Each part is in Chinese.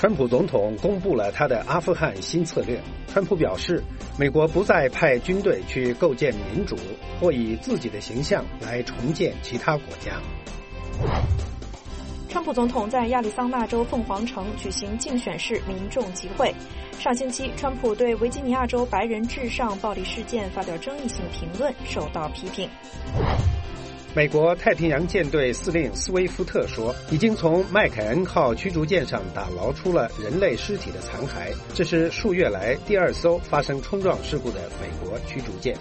川普总统公布了他的阿富汗新策略。川普表示，美国不再派军队去构建民主，或以自己的形象来重建其他国家。 川普总统在亚利桑那州凤凰城举行竞选式民众集会。上星期，川普对维吉尼亚州白人至上暴力事件发表争议性评论，受到批评。 美国太平洋舰队司令斯威夫特说，已经从麦凯恩号驱逐舰上打捞出了人类尸体的残骸，这是数月来第二艘发生冲撞事故的美国驱逐舰。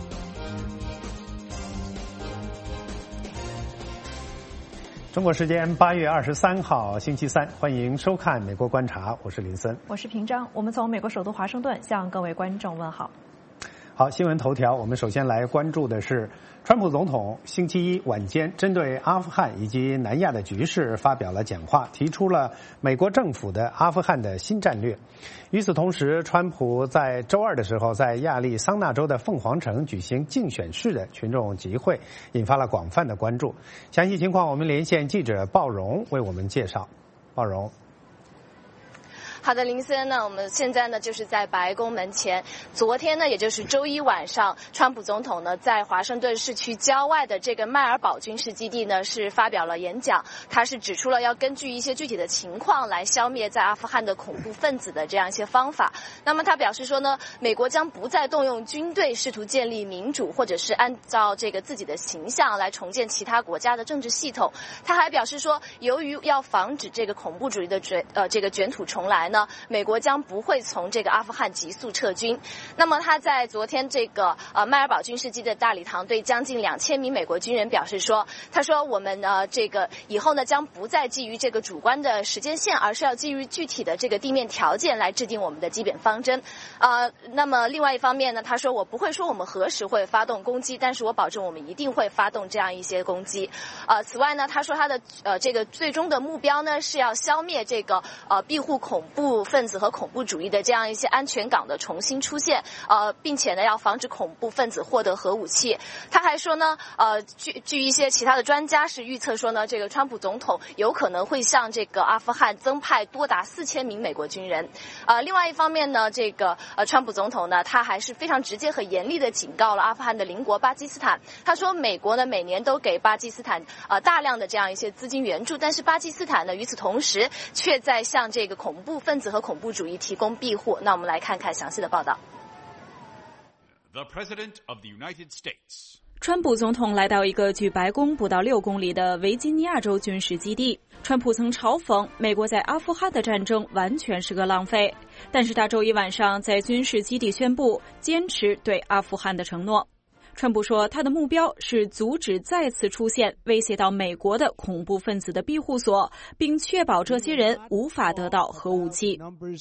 中国时间8月23号星期三，欢迎收看《美国观察》，我是林森， 我是平章。我们从美国首都华盛顿向各位观众问好。 好，新闻头条，我们首先来关注的是，川普总统星期一晚间针对阿富汗以及南亚的局势发表了讲话，提出了美国政府的阿富汗的新战略。与此同时，川普在周二的时候在亚利桑那州的凤凰城举行竞选式的群众集会，引发了广泛的关注。详细情况我们连线记者鲍荣为我们介绍。鲍荣。 好的，林森呢，我们现在呢就是在白宫门前。昨天呢，也就是周一晚上，川普总统呢在华盛顿市区郊外的这个迈尔堡军事基地呢是发表了演讲，他是指出了要根据一些具体的情况来消灭在阿富汗的恐怖分子的这样一些方法。那么他表示说呢，美国将不再动用军队试图建立民主，或者是按照这个自己的形象来重建其他国家的政治系统。他还表示说，由于要防止这个恐怖主义的这个卷土重来呢，美国将不会从这个阿富汗急速撤军。那么他在昨天这个迈尔堡军事基地的大礼堂对将近2000名美国军人表示说，他说我们这个以后呢将不再基于这个主观的时间线，而是要基于具体的这个地面条件来制定我们的基本方针。那么另外一方面呢，他说我不会说我们何时会发动攻击，但是我保证我们一定会发动这样一些攻击。此外呢，他说他的这个最终的目标呢是要消灭这个庇护恐怖分子和恐怖主义的这样一些安全港的重新出现，并且呢要防止恐怖分子获得核武器。他还说呢，据一些其他的专家是预测说呢，这个川普总统有可能会向这个阿富汗增派多达4000名美国军人。另外一方面呢，这个川普总统呢，他还是非常直接和严厉的警告了阿富汗的邻国巴基斯坦。他说，美国呢每年都给巴基斯坦大量的这样一些资金援助，但是巴基斯坦呢与此同时却在向这个恐怖分子和恐怖主义提供庇护。那我们来看看详细的报道。 The President of the United States. 川普总统来到一个距白宫不到6公里的维吉尼亚州军事基地。川普曾嘲讽美国在阿富汗的战争完全是个浪费，但是他周一晚上在军事基地宣布坚持对阿富汗的承诺。川普说，他的目标是阻止再次出现威胁到美国的恐怖分子的庇护所，并确保这些人无法得到核武器。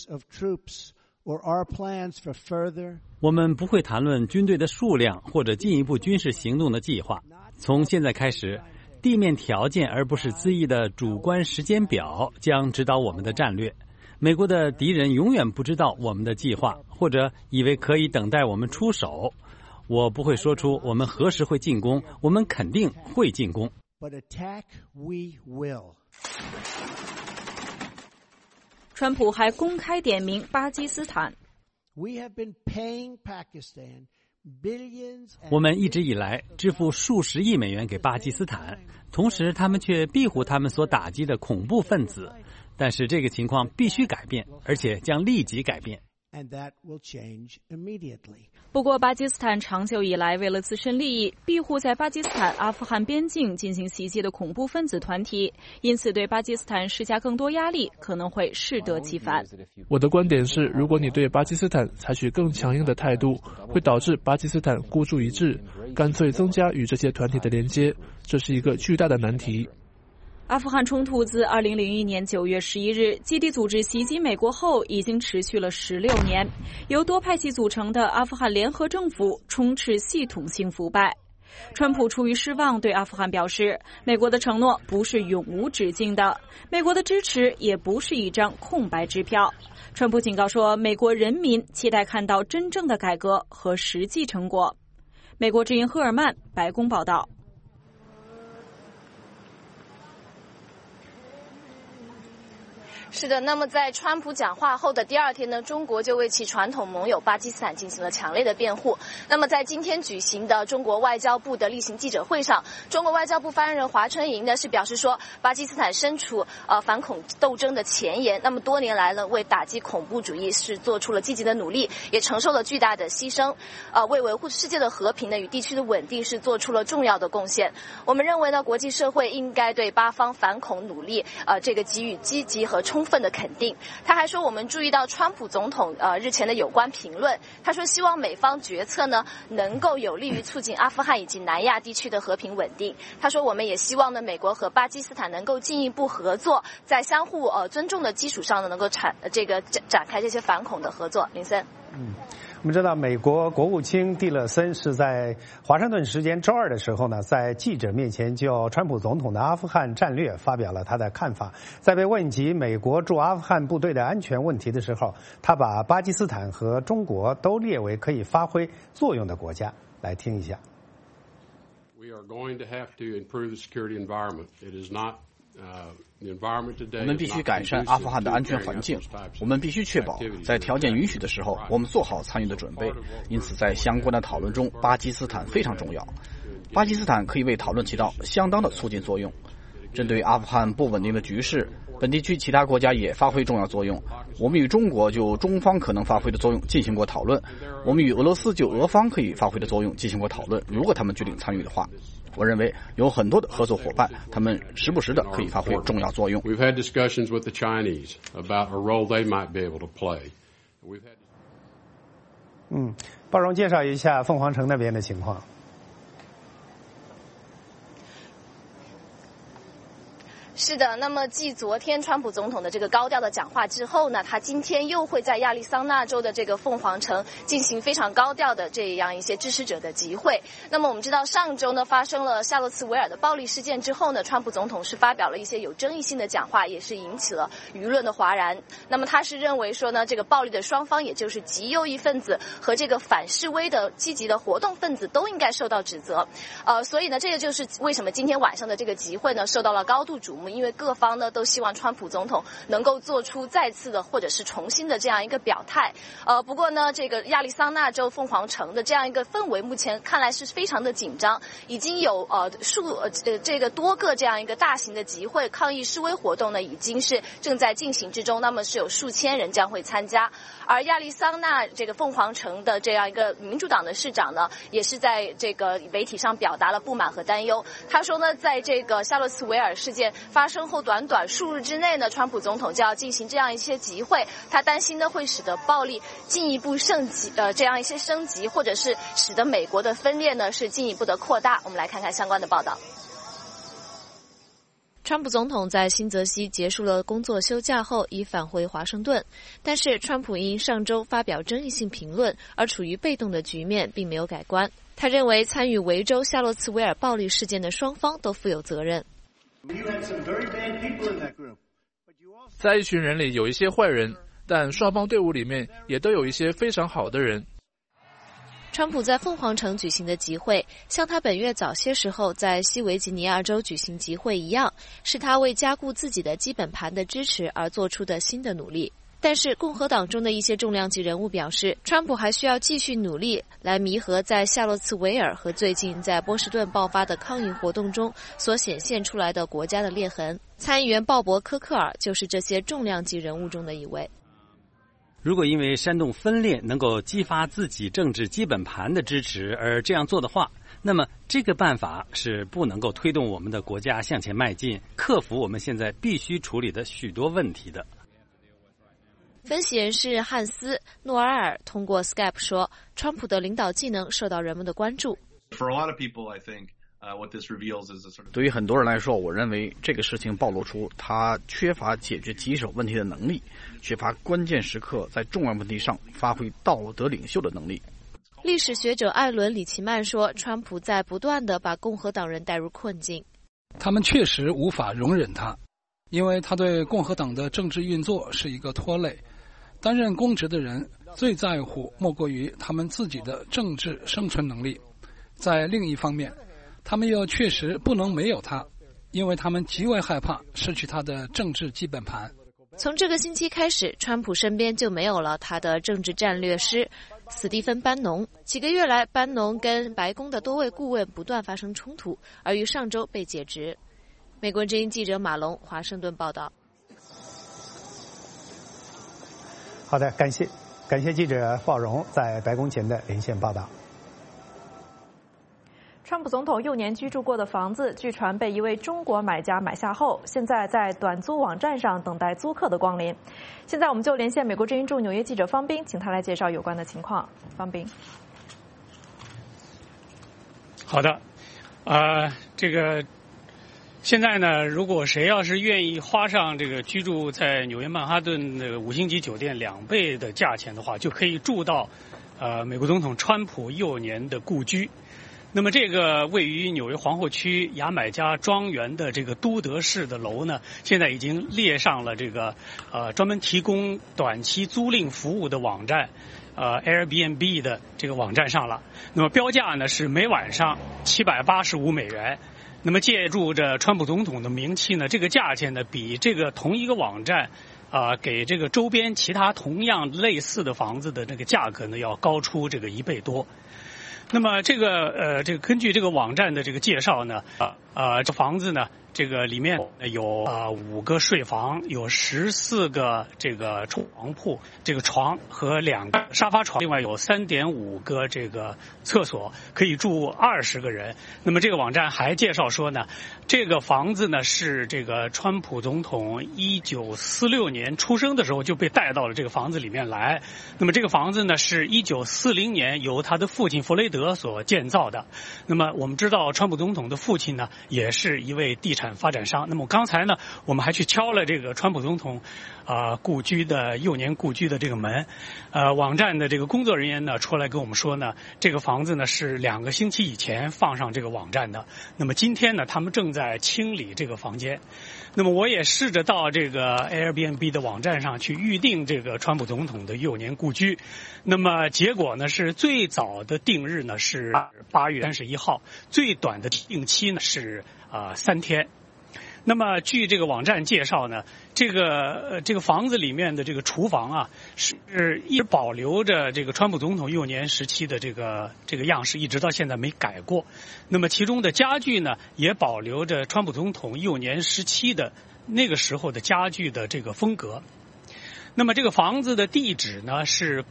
我们不会谈论军队的数量或者进一步军事行动的计划。从现在开始，地面条件而不是恣意的主观时间表将指导我们的战略。美国的敌人永远不知道我们的计划，或者以为可以等待我们出手。我不会说出我们何时会进攻，我们肯定会进攻。 川普还公开点名巴基斯坦。 我们一直以来支付数十亿美元给巴基斯坦，同时他们却庇护他们所打击的恐怖分子。但是这个情况必须改变，而且将立即改变。 不过，巴基斯坦长久以来为了自身利益，庇护在巴基斯坦阿富汗边境进行袭击的恐怖分子团体，因此对巴基斯坦施加更多压力可能会适得其反。 我的观点是，如果你对巴基斯坦采取更强硬的态度，会导致巴基斯坦孤注一掷，干脆增加与这些团体的连接，这是一个巨大的难题。 阿富汗冲突自2001年9月11日基地组织袭击美国后，已经持续了16年。由多派系组成的阿富汗联合政府充斥系统性腐败。川普出于失望对阿富汗表示，美国的承诺不是永无止境的，美国的支持也不是一张空白支票。川普警告说，美国人民期待看到真正的改革和实际成果。美国之音赫尔曼，白宫报道。 是的，那么在川普讲话后的第二天呢，中国就为其传统盟友巴基斯坦进行了强烈的辩护。那么在今天举行的中国外交部的例行记者会上，中国外交部发言人华春莹呢是表示说，巴基斯坦身处反恐斗争的前沿，那么多年来呢为打击恐怖主义是做出了积极的努力，也承受了巨大的牺牲，为维护世界的和平呢与地区的稳定是做出了重要的贡献。我们认为呢，国际社会应该对巴方反恐努力这个给予积极和充分的肯定。他还说，我们注意到川普总统日前的有关评论，他说希望美方决策呢能够有利于促进阿富汗以及南亚地区的和平稳定。他说，我们也希望呢美国和巴基斯坦能够进一步合作，在相互尊重的基础上呢能够展开这些反恐的合作。林森。 我们知道，美国国务卿蒂勒森是在华盛顿时间周二的时候呢，在记者面前就川普总统的阿富汗战略发表了他的看法。在被问及美国驻阿富汗部队的安全问题的时候，他把巴基斯坦和中国都列为可以发挥作用的国家。来听一下。 We are going to have to improve the security environment. It is not我们必须改善阿富汗的安全环境，我们必须确保在条件允许的时候，我们做好参与的准备。因此，在相关的讨论中，巴基斯坦非常重要。巴基斯坦可以为讨论起到相当的促进作用。针对阿富汗不稳定的局势，本地区其他国家也发挥重要作用。我们与中国就中方可能发挥的作用进行过讨论，我们与俄罗斯就俄方可以发挥的作用进行过讨论。如果他们决定参与的话，我认为有很多的合作伙伴，他们时不时的可以发挥重要作用。 We've had discussions with the Chinese about a role they might be able to play. 包容介绍一下凤凰城那边的情况。 是的，那么继昨天川普总统的这个高调的讲话之后呢，他今天又会在亚利桑那州的这个凤凰城进行非常高调的这样一些支持者的集会。那么我们知道上周呢发生了夏洛茨维尔的暴力事件之后呢，川普总统是发表了一些有争议性的讲话，也是引起了舆论的哗然。那么他是认为说呢，这个暴力的双方，也就是极右翼分子和这个反示威的积极的活动分子都应该受到指责。所以呢，这个就是为什么今天晚上的这个集会呢受到了高度瞩目。因为各方呢都希望川普总统能够做出再次的或者是重新的这样一个表态。不过呢，这个亚利桑那州凤凰城的这样一个氛围，目前看来是非常的紧张，已经有这个多个这样一个大型的集会抗议示威活动呢，已经是正在进行之中。那么是有数千人将会参加。而亚利桑那这个凤凰城的这样一个民主党的市长呢，也是在这个媒体上表达了不满和担忧。他说呢，在这个夏洛茨维尔事件发生后短数日之内呢，川普总统就要进行这样一些集会，他担心呢会使得暴力进一步升级，或者是使得美国的分裂呢是进一步的扩大。我们来看看相关的报道。 川普总统在新泽西结束了工作休假后已返回华盛顿，但是川普因上周发表争议性评论而处于被动的局面并没有改观。他认为参与维州夏洛茨维尔暴力事件的双方都负有责任。 在一群人里有一些坏人，但双方队伍里面也都有一些非常好的人。 川普在凤凰城举行的集会，像他本月早些时候在西维吉尼亚州举行集会一样，是他为加固自己的基本盘的支持而做出的新的努力。但是共和党中的一些重量级人物表示，川普还需要继续努力来弥合在夏洛茨维尔和最近在波士顿爆发的抗议活动中所显现出来的国家的裂痕。参议员鲍勃·科克尔就是这些重量级人物中的一位。 如果因为煽动分裂能够激发自己政治基本盘的支持而这样做的话，那么这个办法是不能够推动我们的国家向前迈进，克服我们现在必须处理的许多问题的。 分析人士汉斯·诺尔尔通过 Skype 说，川普的领导技能受到人们的关注。 对于很多人来说，我认为这个事情暴露出他缺乏解决棘手问题的能力，缺乏关键时刻在重要问题上发挥道德领袖的能力。 历史学者艾伦·里奇曼说，川普在不断地把共和党人带入困境。 他们确实无法容忍他，因为他对共和党的政治运作是一个拖累。担任公职的人最在乎莫过于他们自己的政治生存能力。在另一方面，他们又确实不能没有他，因为他们极为害怕失去他的政治基本盘。 从这个星期开始，川普身边就没有了他的政治战略师史蒂芬·班农。几个月来，班农跟白宫的多位顾问不断发生冲突，而于上周被解职。美国之音记者马龙华盛顿报道。 好的，感谢记者鲍荣在白宫前的连线报道。 川普总统幼年居住过的房子，据传被一位中国买家买下后，现在在短租网站上等待租客的光临。现在我们就连线美国之音驻纽约记者方斌，请他来介绍有关的情况。方斌， 好的，现在呢，如果谁要是愿意花上这个居住在纽约曼哈顿的5星级酒店2倍的价钱的话，就可以住到美国总统川普幼年的故居。那么这个位于纽约皇后区牙买加庄园的这个都德式的楼呢，现在已经列上了这个专门提供短期租赁服务的网站Airbnb 的这个网站上了。那么标价呢是每晚上785美元。那么借助着川普总统的名气呢，这个价钱呢比这个同一个网站给这个周边其他同样类似的房子的这个价格呢要高出这个1倍多。那么这个根据这个网站的这个介绍呢，这房子呢，这个里面有5个睡房，有14个这个床铺，这个床和2个沙发床，另外有3.5个这个厕所，可以住20个人。那么这个网站还介绍说呢，这个房子呢是这个川普总统1946年出生的时候就被带到了这个房子里面来。那么这个房子呢是1940年由他的父亲弗雷德所建造的。那么我们知道川普总统的父亲呢也是一位地产发展商。那么刚才呢我们还去敲了这个川普总统幼年故居的这个门。网站的这个工作人员呢出来跟我们说呢，这个房子呢是2个星期以前放上这个网站的。那么今天呢他们正在清理这个房间。那么我也试着到这个 Airbnb 的网站上去预定这个川普总统的幼年故居。那么结果呢是最早的定日呢是8月31号，最短的定期呢是3天。那么据这个网站介绍呢，这个房子里面的这个厨房是一直保留着这个川普总统幼年时期的这个样式，一直到现在没改过。那么其中的家具呢也保留着川普总统幼年时期的那个时候的家具的这个风格。那么这个房子的地址呢是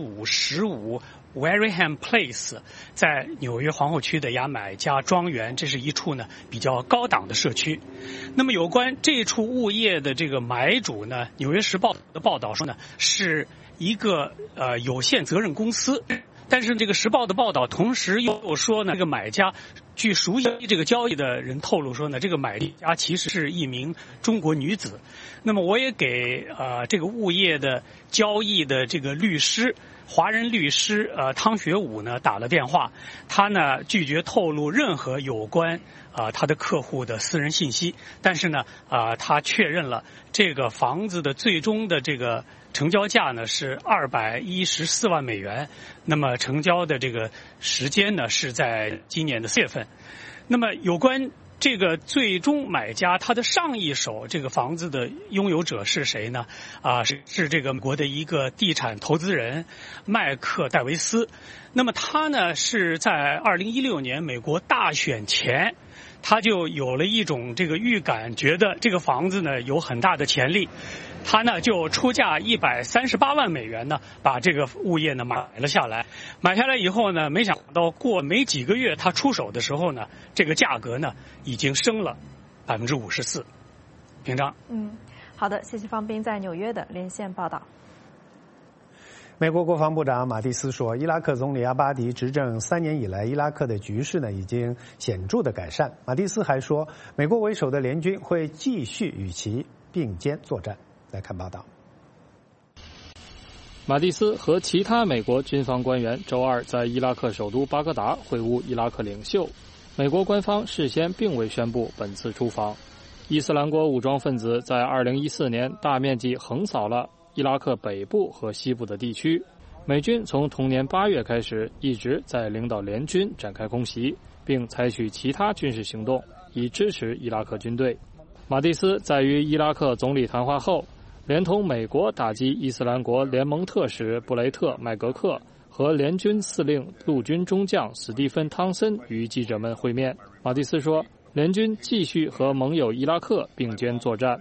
8515 Wareham Place， 在纽约皇后区的牙买加庄园，这是一处呢比较高档的社区。那么有关这处物业的这个买主呢，纽约时报的报道说呢是一个有限责任公司。但是这个时报的报道同时又说呢，这个买家据熟悉这个交易的人透露说呢，这个买家其实是一名中国女子。那么我也给这个物业的交易的这个律师，华人律师汤学武呢打了电话，他呢拒绝透露任何有关他的客户的私人信息。但是呢他确认了这个房子的最终的这个成交价呢是214万美元，那么成交的这个时间呢是在今年的4月份。那么有关这个最终买家他的上一手这个房子的拥有者是谁呢？是这个美国的一个地产投资人麦克戴维斯。那么他呢是在2016年美国大选前，他就有了一种这个预感，觉得这个房子呢有很大的潜力。他呢就出价138万美元呢，把这个物业呢买了下来。买下来以后呢，没想到过没几个月，他出手的时候呢，这个价格呢已经升了54%。平章。 好的，谢谢方斌在纽约的连线报道。 美国国防部长马蒂斯说，伊拉克总理阿巴迪执政3年以来，伊拉克的局势呢已经显著的改善。马蒂斯还说，美国为首的联军会继续与其并肩作战。来看报道。 马蒂斯和其他美国军方官员周二在伊拉克首都巴格达会晤伊拉克领袖。美国官方事先并未宣布本次出访。伊斯兰国武装分子在2014年大面积横扫了伊拉克北部和西部的地区。美军从同年8月开始一直在领导联军展开空袭，并采取其他军事行动以支持伊拉克军队。马蒂斯在与伊拉克总理谈话后， 连同美国打击伊斯兰国联盟特使布雷特·麦格克和联军司令陆军中将史蒂芬·汤森与记者们会面。马蒂斯说，联军继续和盟友伊拉克并肩作战。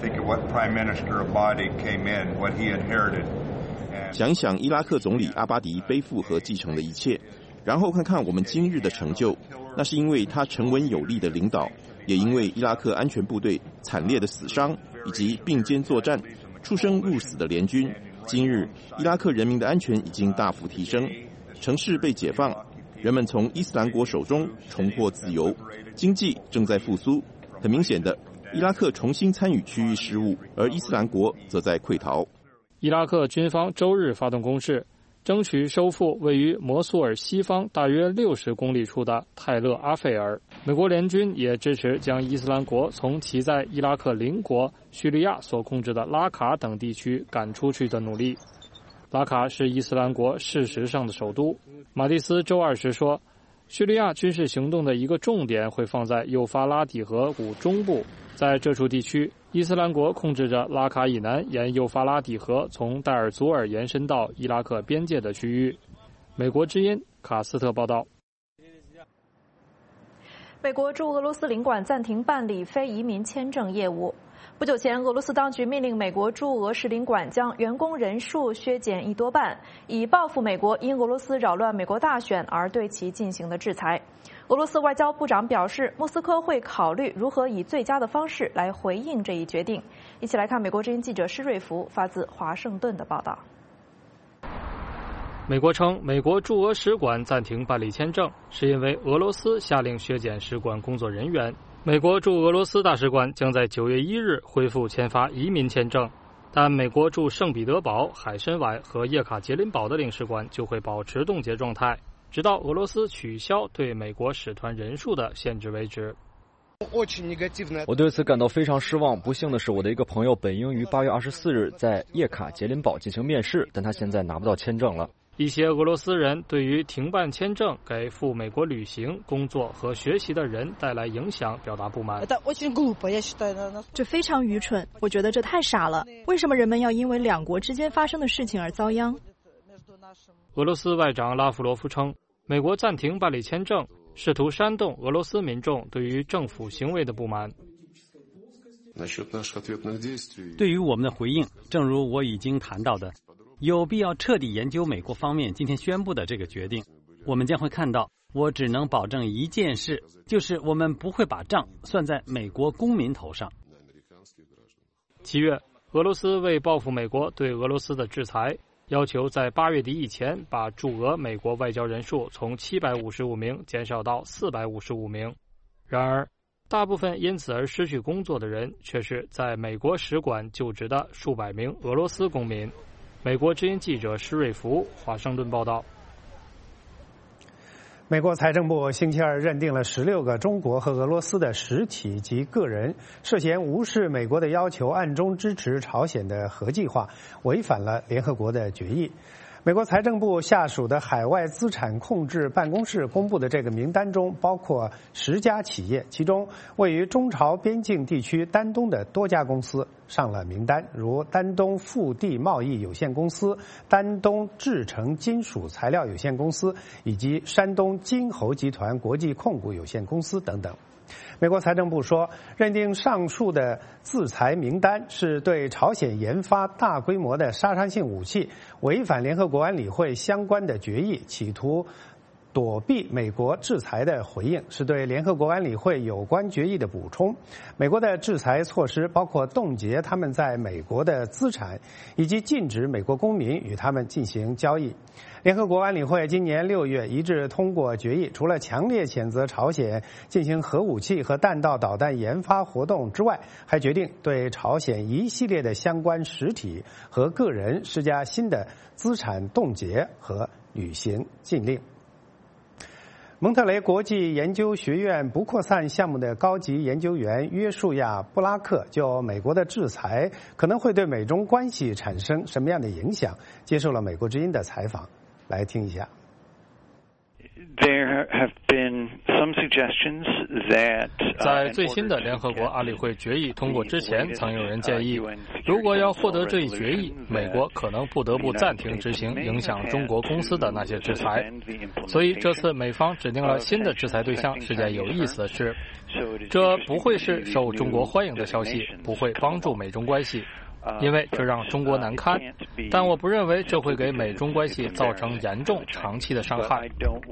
想一想伊拉克总理阿巴迪背负和继承的一切，然后看看我们今日的成就，那是因为他沉稳有力的领导，也因为伊拉克安全部队惨烈的死伤以及并肩作战、出生入死的联军。今日伊拉克人民的安全已经大幅提升，城市被解放，人们从伊斯兰国手中重获自由，经济正在复苏。很明显的，伊拉克重新参与区域事务，而伊斯兰国则在溃逃。 伊拉克军方周日发动攻势，争取收复位于摩苏尔西方大约60公里处的泰勒阿费尔。美国联军也支持将伊斯兰国从其在伊拉克邻国叙利亚所控制的拉卡等地区赶出去的努力。拉卡是伊斯兰国事实上的首都。马蒂斯周二时说，叙利亚军事行动的一个重点会放在幼发拉底河谷中部，在这处地区，伊斯兰国控制着拉卡以南沿幼发拉底河从代尔祖尔延伸到伊拉克边界的区域。美国之音卡斯特报道。 美国驻俄罗斯领馆暂停办理非移民签证业务。不久前，俄罗斯当局命令美国驻俄使领馆将员工人数削减一多半，以报复美国因俄罗斯扰乱美国大选而对其进行的制裁。俄罗斯外交部长表示，莫斯科会考虑如何以最佳的方式来回应这一决定。一起来看美国之音记者施瑞福发自华盛顿的报道。 美国称，美国驻俄使馆暂停办理签证，是因为俄罗斯下令削减使馆工作人员。美国驻俄罗斯大使馆将在9月1日恢复签发移民签证，但美国驻圣彼得堡、海参崴和叶卡捷琳堡的领事馆就会保持冻结状态，直到俄罗斯取消对美国使团人数的限制为止。 我对此感到非常失望。不幸的是，我的一个朋友本应于8月24日在叶卡捷琳堡进行面试，但他现在拿不到签证了。 一些俄罗斯人对于停办签证给赴美国旅行、工作和学习的人带来影响表达不满。 这非常愚蠢，我觉得这太傻了。为什么人们要因为两国之间发生的事情而遭殃？ 俄罗斯外长拉夫罗夫称，美国暂停办理签证，试图煽动俄罗斯民众对于政府行为的不满。 对于我们的回应，正如我已经谈到的，有必要彻底研究美国方面今天宣布的这个决定。我们将会看到，我只能保证一件事，就是我们不会把账算在美国公民头上。 7月，俄罗斯为报复美国对俄罗斯的制裁，要求在8月底以前把驻俄美国外交人数从755名减少到455名。然而，大部分因此而失去工作的人却是在美国使馆就职的数百名俄罗斯公民。美国之音记者施瑞福，华盛顿报道。 美国财政部星期二认定了16个中国和俄罗斯的实体及个人涉嫌无视美国的要求，暗中支持朝鲜的核计划，违反了联合国的决议。美国财政部下属的海外资产控制办公室公布的这个名单中包括10家企业，其中位于中朝边境地区丹东的多家公司上了名单，如丹东富地贸易有限公司、丹东制成金属材料有限公司以及山东金侯集团国际控股有限公司等等。美国财政部说，认定上述的制裁名单是对朝鲜研发大规模的杀伤性武器，违反联合国安理会相关的决议，企图躲避美国制裁的回应，是对联合国安理会有关决议的补充。美国的制裁措施包括冻结他们在美国的资产，以及禁止美国公民与他们进行交易。联合国安理会今年6月一致通过决议，除了强烈谴责朝鲜进行核武器和弹道导弹研发活动之外，还决定对朝鲜一系列的相关实体和个人施加新的资产冻结和履行禁令。蒙特雷国际研究学院不扩散项目的高级研究员约书亚·布拉克就美国的制裁可能会对美中关系产生什么样的影响，接受了美国之音的采访，来听一下。 在最新的联合国安理会决议通过之前，曾有人建议，如果要获得这一决议，美国可能不得不暂停执行影响中国公司的那些制裁。所以这次美方指定了新的制裁对象是件有意思的事。这不会是受中国欢迎的消息，不会帮助美中关系，因为这让中国难堪，但我不认为这会给美中关系造成严重长期的伤害。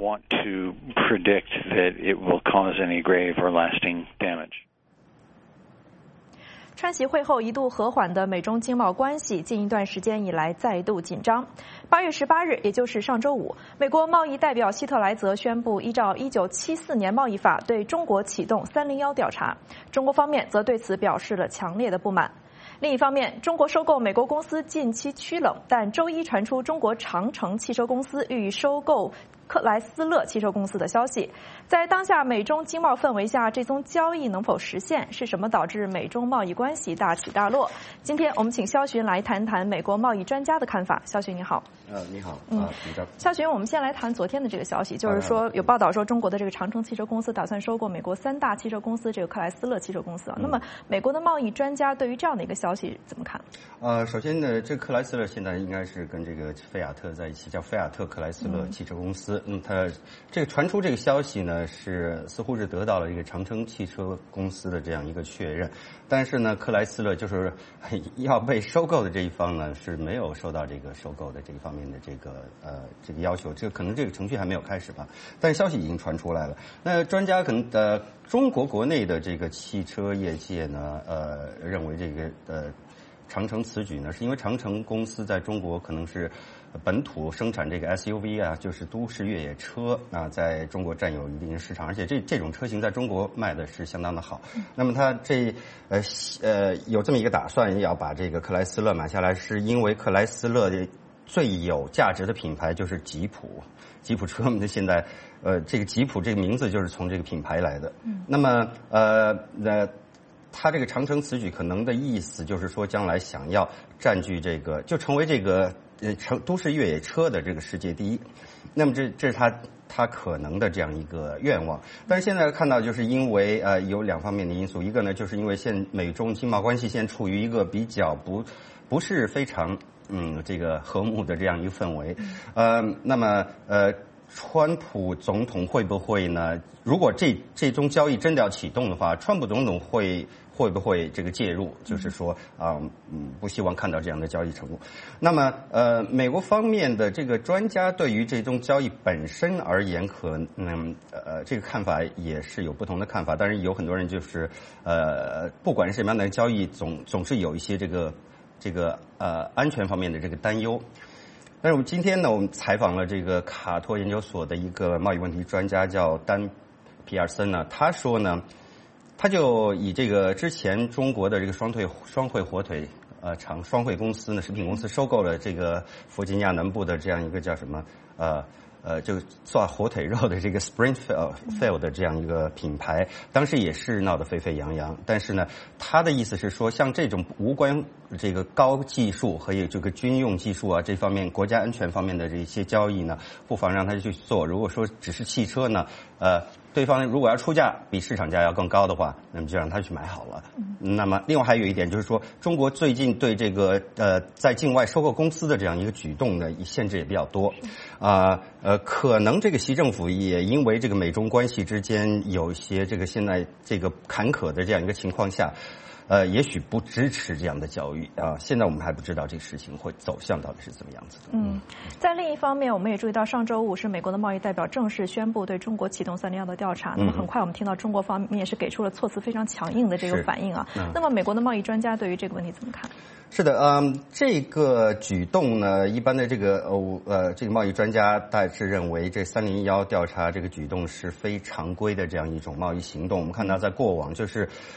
川习会后一度和缓的美中经贸关系，近一段时间以来再度紧张。8月18日，也就是上周五，美国贸易代表希特莱泽宣布，依照1974年贸易法对中国启动301调查。中国方面则对此表示了强烈的不满。另一方面，中国收购美国公司近期趋冷，但周一传出中国长城汽车公司欲收购克莱斯勒汽车公司的消息。在当下美中经贸氛围下，这宗交易能否实现？是什么导致美中贸易关系大起大落？今天我们请肖寻来谈谈美国贸易专家的看法。肖寻你好。 你好。 肖寻，我们先来谈昨天的这个消息，就是说有报道说中国的这个长城汽车公司打算收购美国3大汽车公司这个克莱斯勒汽车公司啊。那么美国的贸易专家对于这样的一个消息怎么看？ 首先呢，这克莱斯勒现在应该是跟这个菲亚特在一起，叫菲亚特克莱斯勒汽车公司。它这个传出这个消息呢，似乎是得到了这个长城汽车公司的这样一个确认，但是呢，克莱斯勒就是要被收购的这一方呢是没有收到这个收购的这一方面的这个要求，这可能这个程序还没有开始吧，但是消息已经传出来了。那专家可能中国国内的这个汽车业界呢，认为这个长城此举呢，是因为长城公司在中国可能是本土生产这个 SUV 啊，就是都市越野车啊，在中国占有一定的市场，而且这种车型在中国卖的是相当的好。那么他有这么一个打算，要把这个克莱斯勒买下来，是因为克莱斯勒的最有价值的品牌就是吉普。吉普车呢，现在这个吉普这个名字就是从这个品牌来的。那么他这个长城此举可能的意思就是说，将来想要占据这个，就成为这个都市越野车的这个世界第一。那么这是他可能的这样一个愿望。但是现在看到，就是因为有两方面的因素，一个呢就是因为美中经贸关系现在处于一个比较不是非常这个和睦的这样一个氛围。那么川普总统会不会呢？如果这宗交易真的要启动的话，川普总统会不会这个介入？就是说不希望看到这样的交易成功。那么美国方面的这个专家对于这宗交易本身而言，可能这个看法也是有不同的看法。但是有很多人就是不管是什么样的交易，总是有一些这个安全方面的这个担忧。但是我们今天呢，我们采访了这个卡托研究所的一个贸易问题专家，叫丹皮尔森呢。他说呢，他就以这个之前中国的这个双汇火腿双汇公司呢，食品公司收购了这个弗吉尼亚南部的这样一个叫什么就做火腿肉的这个 Springfield 的这样一个品牌，当时也是闹得沸沸扬扬。但是呢，他的意思是说，像这种无关这个高技术和这个军用技术啊这方面国家安全方面的这些交易呢，不妨让他去做。如果说只是汽车呢，对方如果要出价比市场价要更高的话，那么就让他去买好了。那么另外还有一点就是说，中国最近对这个在境外收购公司的这样一个举动呢，限制也比较多。可能这个习政府也因为这个美中关系之间有一些这个现在这个坎坷的这样一个情况下，也许不支持这样的交易啊。现在我们还不知道这个事情会走向到底是怎么样子的。 在另一方面，我们也注意到上周五是美国的贸易代表正式宣布对中国启动301的调查。那么很快我们听到中国方面也是给出了措辞非常强硬的这个反应啊。那么美国的贸易专家对于这个问题怎么看？ 是的，这个举动呢，一般的这个贸易专家大致认为，这301调查这个举动是非常规的这样一种贸易行动。我们看到在过往就是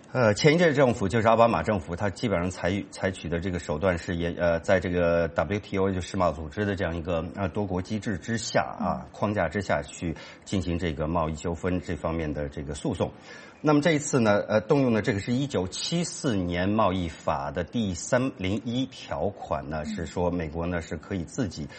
前一届政府就是奥巴马政府，他基本上采取的这个手段是在这个 WTO 就世贸组织的这样一个多国机制之下框架之下去进行这个贸易纠纷这方面的这个诉讼。那么这一次呢，动用的这个是1974年贸易法的第301条款呢，是说美国呢是可以自己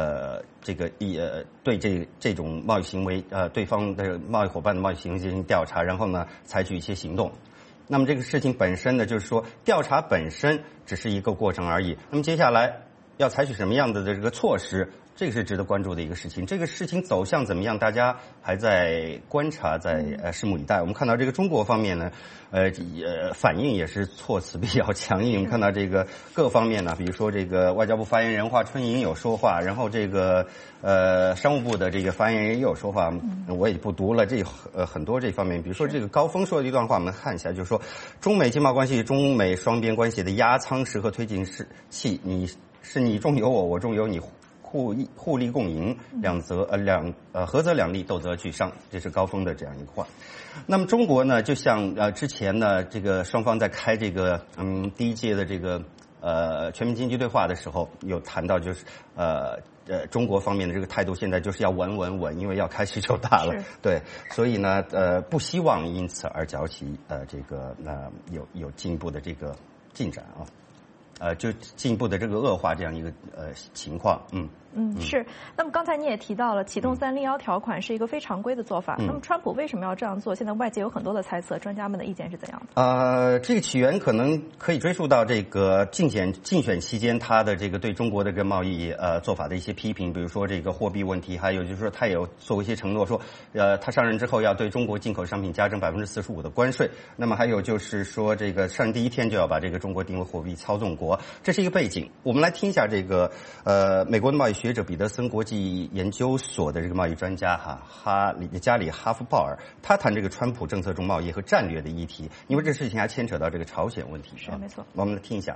对这种贸易行为对方的贸易伙伴的贸易行为进行调查，然后呢采取一些行动。那么这个事情本身呢，就是说调查本身只是一个过程而已。那么接下来要采取什么样的这个措施，这个是值得关注的一个事情。这个事情走向怎么样，大家还在观察，在拭目以待。我们看到这个中国方面呢，反应也是措辞比较强硬。我们看到这个各方面呢，比如说这个外交部发言人华春莹有说话，然后这个商务部的这个发言人也有说话，我也不读了很多这方面。比如说这个高峰说的一段话，我们看一下，就是说中美经贸关系、中美双边关系的压舱石和推进器，你中有我，我中有你。互利共赢，合则两利，斗则俱伤，这是高峰的这样一个话。那么中国呢，就像之前呢，这个双方在开这个第一届的这个全面经济对话的时候，有谈到就是中国方面的这个态度，现在就是要稳，因为要开始就大了，对，所以呢不希望因此而搅起这个有进一步的这个进展就进一步的这个恶化这样一个情况， 是。那么刚才你也提到了启动301条款是一个非常规的做法，那么川普为什么要这样做？现在外界有很多的猜测，专家们的意见是怎样的？这个起源可能可以追溯到这个竞选期间他的这个对中国的这个贸易做法的一些批评，比如说这个货币问题，还有就是说他也有做过一些承诺，说他上任之后要对中国进口商品加征45%的关税。那么还有就是说这个上任第一天就要把这个中国定为货币操纵国，这是一个背景。我们来听一下这个美国的贸易学者彼得森国际研究所的这个贸易专家加里哈夫鲍尔，他谈这个川普政策中贸易和战略的议题，因为这事情还牵扯到这个朝鲜问题。 是没错。 我们来听一下。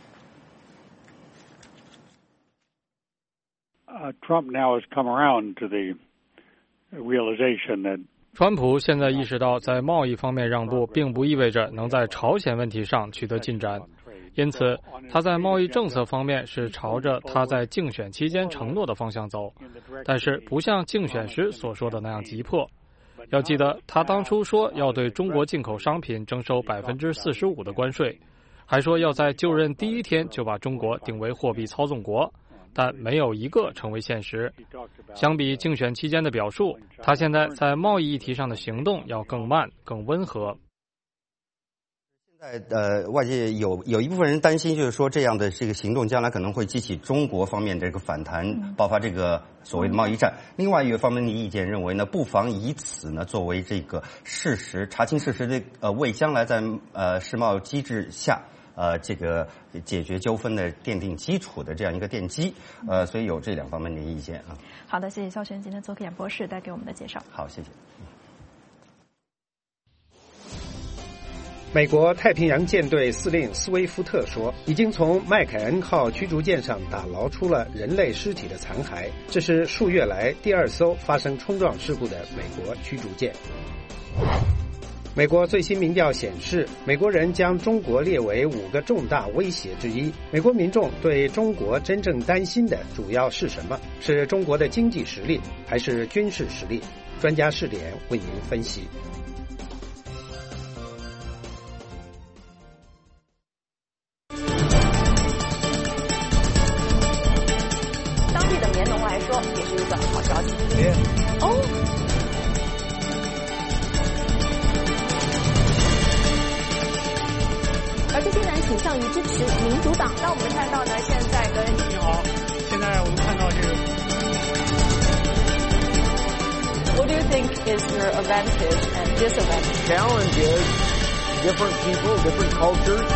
Trump now has come around to the realization that 川普现在意识到，在贸易方面让步，并不意味着能在朝鲜问题上取得进展。因此，他在贸易政策方面是朝着他在竞选期间承诺的方向走，但是不像竞选时所说的那样急迫。要记得，他当初说要对中国进口商品征收45%的关税，还说要在就任第一天就把中国定为货币操纵国，但没有一个成为现实。相比竞选期间的表述，他现在在贸易议题上的行动要更慢、更温和。 现在外界有一部分人担心，就是说这样的这个行动将来可能会激起中国方面这个反弹，爆发这个所谓的贸易战。另外一个方面的意见认为呢，不妨以此呢作为这个查清事实的为将来在世贸机制下这个解决纠纷的奠定基础的这样一个奠基。所以有这两方面的意见啊。 好的，谢谢肖璇今天做客演播室带给我们的介绍。 好，谢谢。 美国太平洋舰队司令斯威夫特说，已经从麦凯恩号驱逐舰上打捞出了人类尸体的残骸，这是数月来第二艘发生冲撞事故的美国驱逐舰。美国最新民调显示，美国人将中国列为5个重大威胁之一。美国民众对中国真正担心的主要是什么？是中国的经济实力，还是军事实力？专家视点为您分析。 也是一个好消息而这些人倾向于支持民主党。那我们看到呢，现在你好，现在我们看到这个。 What do you think is your advantage and disadvantage? Challenge is different people, different cultures.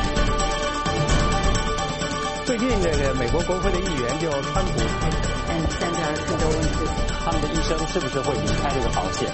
最近这个美国国会的议员就川普， 现在更多问题，他们的医生是不是会离开这个保险？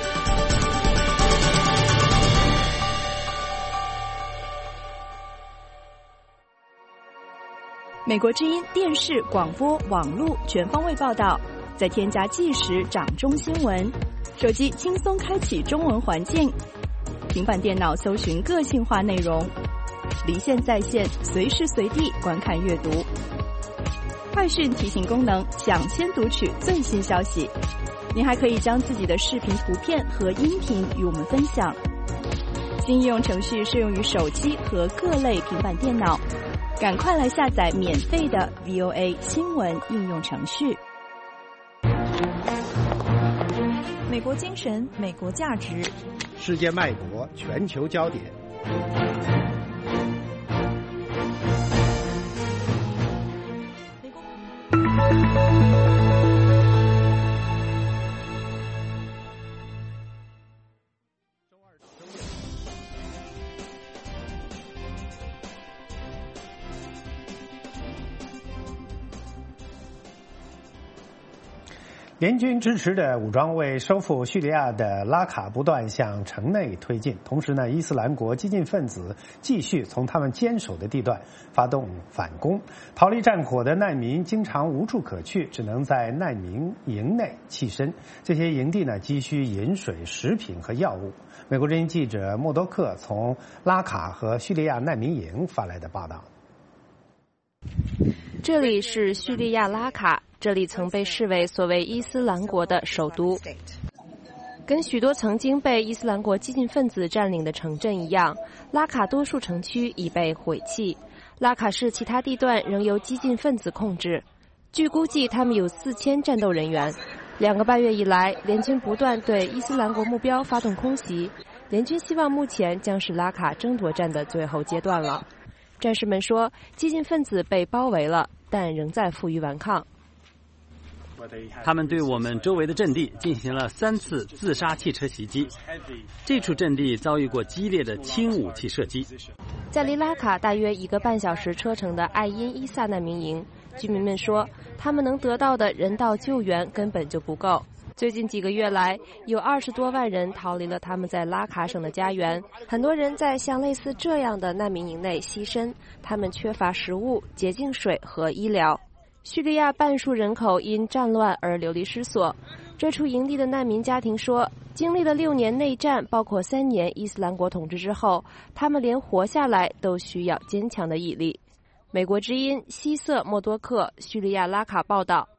美国之音电视、广播、网络全方位报道，再添加即时掌中新闻，手机轻松开启中文环境。 平板电脑搜寻个性化内容，离线在线，随时随地观看阅读。快讯提醒功能，抢先读取最新消息。您还可以将自己的视频、图片和音频与我们分享。新应用程序适用于手机和各类平板电脑，赶快来下载免费的 VOA 新闻应用程序。美国精神，美国价值， 世界脉搏，全球焦点。联军支持的武装为收复叙利亚的拉卡不断向城内推进，同时呢，伊斯兰国激进分子继续从他们坚守的地段发动反攻。逃离战火的难民经常无处可去，只能在难民营内栖身。这些营地呢，急需饮水、食品和药物。美国之音记者默多克从拉卡和叙利亚难民营发来的报道。 这里是叙利亚拉卡，这里曾被视为所谓伊斯兰国的首都。跟许多曾经被伊斯兰国激进分子占领的城镇一样，拉卡多数城区已被毁弃。拉卡市其他地段仍由激进分子控制，据估计他们有4000战斗人员。2个半月以来，联军不断对伊斯兰国目标发动空袭。联军希望目前将是拉卡争夺战的最后阶段了。战士们说，激进分子被包围了，但仍在负隅顽抗。 他们对我们周围的阵地进行了3次自杀汽车袭击，这处阵地遭遇过激烈的轻武器射击。 在离拉卡大约1个半小时车程的艾因伊萨难民营，居民们说，他们能得到的人道救援根本就不够。最近几个月来，有20多万人逃离了他们在拉卡省的家园，很多人在像类似这样的难民营内栖身，他们缺乏食物、洁净水和医疗。叙利亚半数人口因战乱而流离失所。这处营地的难民家庭说，经历了6年内战，包括3年伊斯兰国统治之后，他们连活下来都需要坚强的毅力。美国之音希瑟默多克，叙利亚拉卡报道。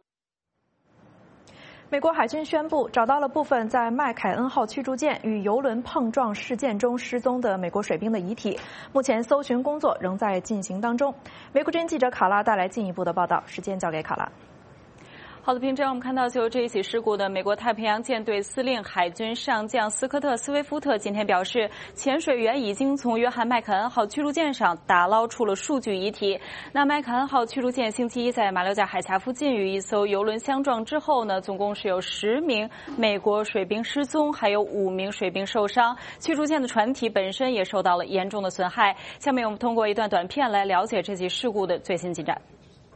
美国海军宣布找到了部分在麦凯恩号驱逐舰与油轮碰撞事件中失踪的美国水兵的遗体，目前搜寻工作仍在进行当中。美国之音记者卡拉带来进一步的报道，时间交给卡拉。 好的，平真，我们看到就这一起事故的美国太平洋舰队司令海军上将斯科特·斯威夫特今天表示，潜水员已经从约翰麦凯恩号驱逐舰上打捞出了数具遗体。那麦凯恩号驱逐舰星期一在马六甲海峡附近与一艘油轮相撞之后呢，总共是有10名美国水兵失踪，还有5名水兵受伤。驱逐舰的船体本身也受到了严重的损害。下面我们通过一段短片来了解这起事故的最新进展。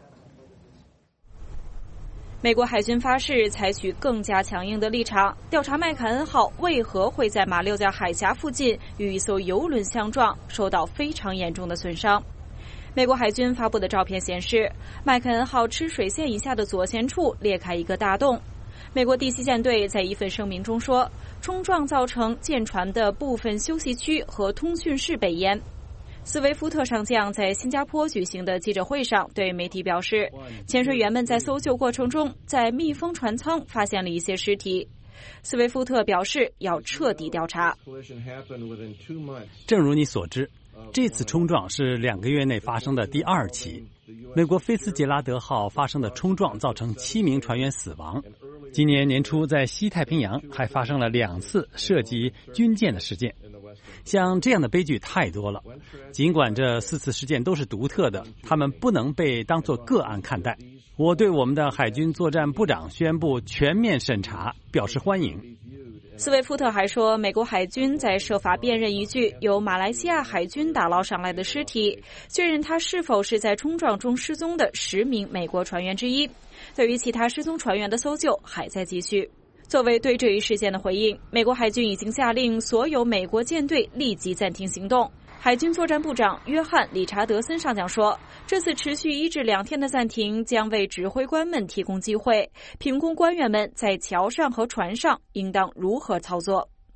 美国海军发誓采取更加强硬的立场，调查麦凯恩号为何会在马六甲海峡附近与一艘油轮相撞，受到非常严重的损伤。美国海军发布的照片显示，麦凯恩号吃水线以下的左舷处裂开一个大洞。美国第7舰队在一份声明中说，冲撞造成舰船的部分休息区和通讯室被淹。斯威夫特上将在新加坡举行的记者会上对媒体表示，潜水员们在搜救过程中在密封船舱发现了一些尸体。斯威夫特表示要彻底调查。 正如你所知，这次冲撞是2个月内发生的第2起。美国菲斯杰拉德号发生的冲撞造成7名船员死亡。今年年初在西太平洋还发生了2次涉及军舰的事件。像这样的悲剧太多了，尽管这4次事件都是独特的，他们不能被当作个案看待。我对我们的海军作战部长宣布全面审查表示欢迎。 斯威夫特还说，美国海军在设法辨认一具由马来西亚海军打捞上来的尸体，确认他是否是在冲撞中失踪的10名美国船员之一。对于其他失踪船员的搜救还在继续。作为对这一事件的回应，美国海军已经下令所有美国舰队立即暂停行动。海军作战部长约翰·理查德森上将说，这次持续1至2天的暂停将为指挥官们提供机会，评估官员们在桥上和船上应当如何操作。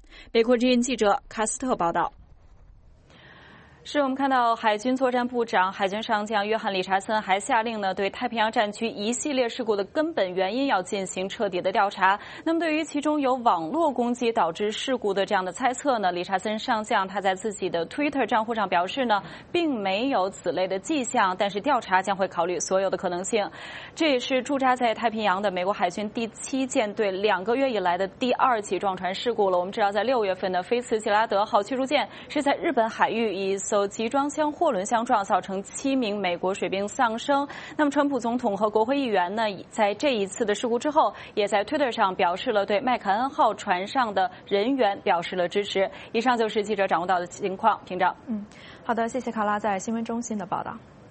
美国之音记者卡斯特报道。是我们看到海军作战部长、海军上将约翰·理查森还下令呢，对太平洋战区一系列事故的根本原因要进行彻底的调查。那么，对于其中有网络攻击导致事故的这样的猜测呢，理查森上将他在自己的 Twitter 账户上表示呢，并没有此类的迹象，但是调查将会考虑所有的可能性。这也是驻扎在太平洋的美国海军第7舰队2个月以来的第2起撞船事故了。我们知道，在6月份的菲茨杰拉德号驱逐舰是在日本海域以集装箱货轮相撞，造成7名美国水兵丧生。那么，川普总统和国会议员呢，在这一次的事故之后，也在 Twitter 上表示了对麦凯恩号船上的人员表示了支持。以上就是记者掌握到的情况，屏障。 好的，谢谢卡拉在新闻中心的报道。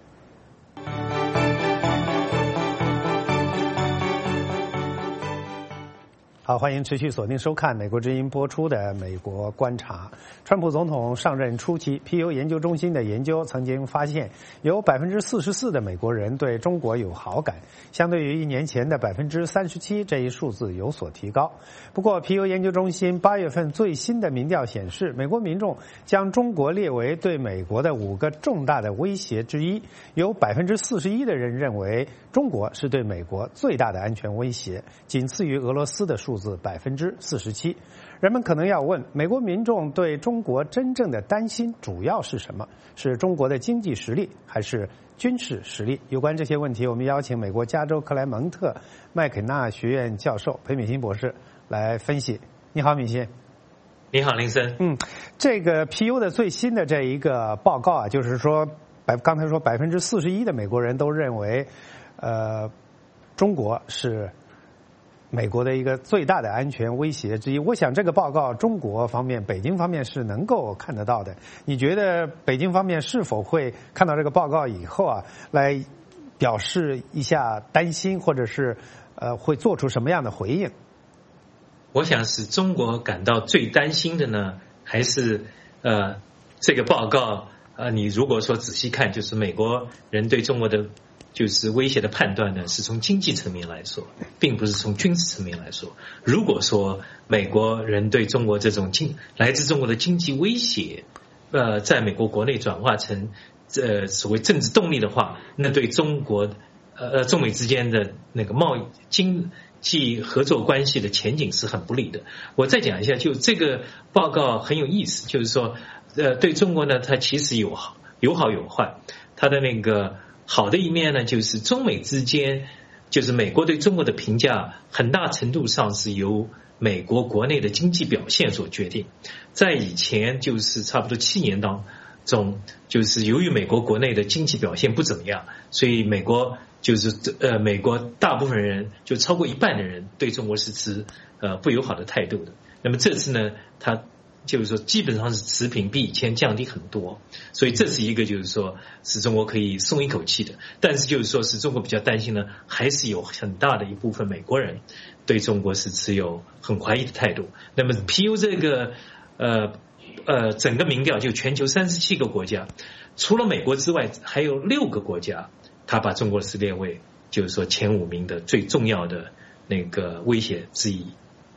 好，欢迎持续锁定收看美国之音播出的《美国观察》。川普总统上任初期，皮尤研究中心的研究曾经发现，有44%的美国人对中国有好感，相对于1年前的37%，这一数字有所提高。不过，皮尤研究中心8月份最新的民调显示，美国民众将中国列为对美国的5个重大的威胁之一，有41%的人认为中国是对美国最大的安全威胁，仅次于俄罗斯的数字47%。人们可能要问，美国民众对中国真正的担心主要是什么？是中国的经济实力，还是军事实力？有关这些问题，我们邀请美国加州克莱蒙特麦肯纳学院教授裴敏欣博士来分析。你好，敏欣。 你好，林森。 这个 PU 的最新的这一个报告啊，就是说，刚才说41%的美国人都认为，中国是美国的一个最大的安全威胁之一。我想这个报告中国方面、北京方面是能够看得到的。你觉得北京方面是否会看到这个报告以后啊，来表示一下担心，或者是会做出什么样的回应？ 我想是中国感到最担心的呢，还是这个报告你如果说仔细看，就是美国人对中国的就是威胁的判断呢，是从经济层面来说，并不是从军事层面来说。如果说美国人对中国这种来自中国的经济威胁，在美国国内转化成所谓政治动力的话，那对中国中美之间的那个贸易经济合作关系的前景是很不利的。我再讲一下，就这个报告很有意思，就是说对中国呢，它其实有好有坏。它的那个好的一面呢，就是中美之间，就是美国对中国的评价很大程度上是由美国国内的经济表现所决定。在以前就是差不多7年当中，就是由于美国国内的经济表现不怎么样，所以美国美国大部分人，就超过1半的人对中国是持不友好的态度的。那么这次呢，他就是说基本上是持平，比以前降低很多，所以这是一个就是说使中国可以松一口气的。但是就是说使中国比较担心呢，还是有很大的一部分美国人对中国是持有很怀疑的态度。那么 PU 这个整个民调就全球37个国家，除了美国之外，还有6个国家，他把中国是列为就是说前5名的最重要的那个威胁之一。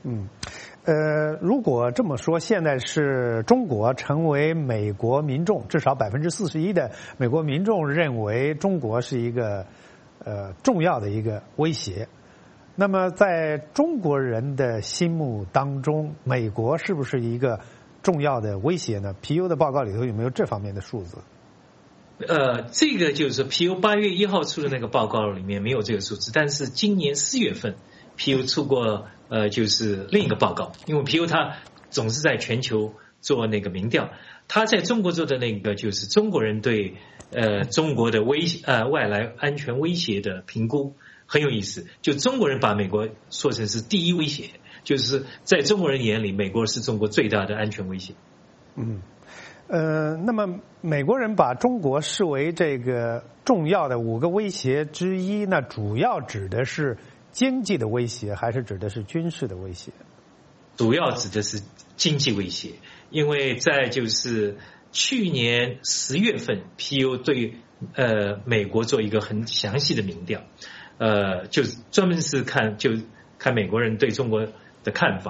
如果这么说，现在是中国成为美国民众至少41%的美国民众认为中国是一个重要的一个威胁。那么在中国人的心目当中，美国是不是一个重要的威胁呢？ PU 的报告里头有没有这方面的数字？ 这个就是说 PU 8月1号出的那个报告里面没有这个数字，但是今年4月份 PU 出过就是另一个报告，因为 PU 他总是在全球做那个民调，他在中国做的那个就是中国人对中国的外来安全威胁的评估很有意思，就中国人把美国说成是第一威胁，就是在中国人眼里，美国是中国最大的安全威胁。 那么美国人把中国视为这个重要的5个威胁之一，那主要指的是经济的威胁，还是指的是军事的威胁？ 主要指的是经济威胁，因为在就是去年10月份 PU 对美国做一个很详细的民调，就专门是看美国人对中国的看法。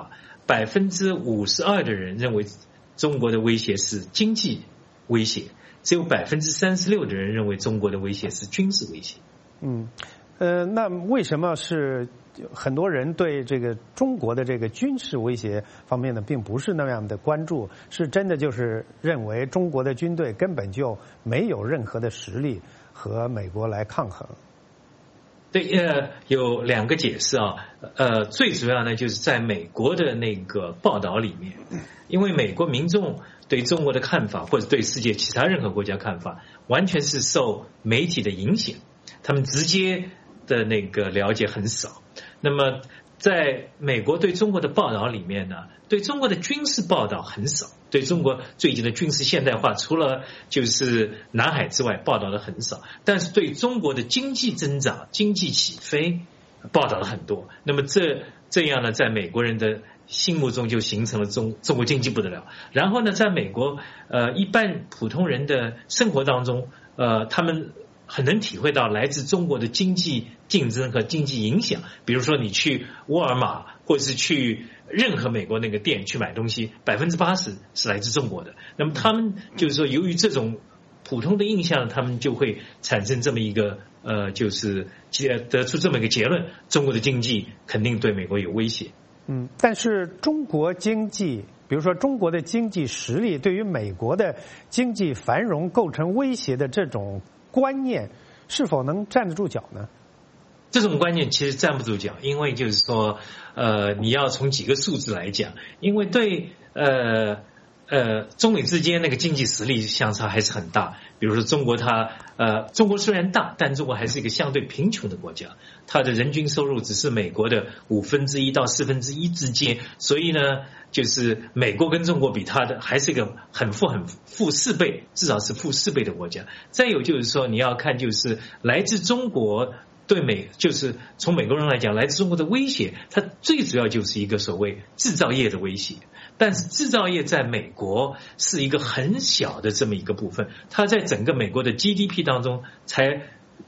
52%的人认为中国的威胁是经济威胁，只有36%的人认为中国的威胁是军事威胁。 那为什么是很多人对这个中国的这个军事威胁方面呢，并不是那样的关注？是真的就是认为中国的军队根本就没有任何的实力和美国来抗衡？ 对，有2个解释啊。最主要呢，就是在美国的那个报道里面，因为美国民众对中国的看法，或者对世界其他任何国家看法，完全是受媒体的影响，他们直接的那个了解很少。那么在美国对中国的报道里面呢，对中国的军事报道很少，对中国最近的军事现代化，除了就是南海之外，报道的很少。但是对中国的经济增长、经济起飞报道了很多。那么这样呢，在美国人的心目中就形成了中国经济不得了。然后呢，在美国一般普通人的生活当中，他们很能体会到来自中国的经济竞争和经济影响。比如说你去沃尔玛或者是去任何美国那个店去买东西，80%是来自中国的。那么他们就是说，由于这种普通的印象，他们就会产生这么一个就是得出这么一个结论：中国的经济肯定对美国有威胁。 但是中国经济，比如说中国的经济实力对于美国的经济繁荣构成威胁的这种观念，是否能站得住脚呢？ 这种观念其实站不住脚，因为就是说，你要从几个数字来讲，因为对中美之间那个经济实力相差还是很大。比如说中国中国虽然大，但中国还是一个相对贫穷的国家，它的人均收入只是美国的1/5到1/4之间，所以呢，就是美国跟中国比，它的还是一个很富4倍，至少是富4倍的国家。再有就是说，你要看就是来自中国就是从美国人来讲，来自中国的威胁，它最主要就是一个所谓制造业的威胁。但是制造业在美国是一个很小的这么一个部分，它在整个美国的 GDP 当中才